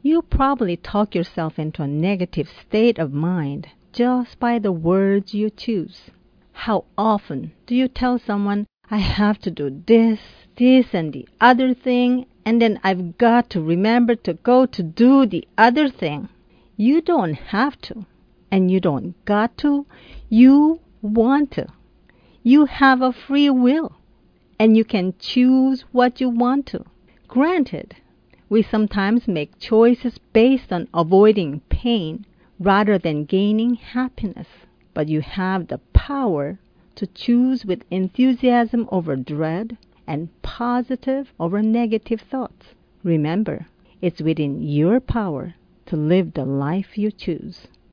You probably talk yourself into a negative state of mind just by the words you choose. How often do you tell someone, I have to do this, this, and the other thing, and then I've got to remember to go to do the other thing? You don't have to, and you don't got to. You want to. You have a free will, and you can choose what you want to. Granted, we sometimes make choices based on avoiding pain rather than gaining happiness, but you have the power to choose with enthusiasm over dread and positive over negative thoughts. Remember, it's within your power to live the life you choose.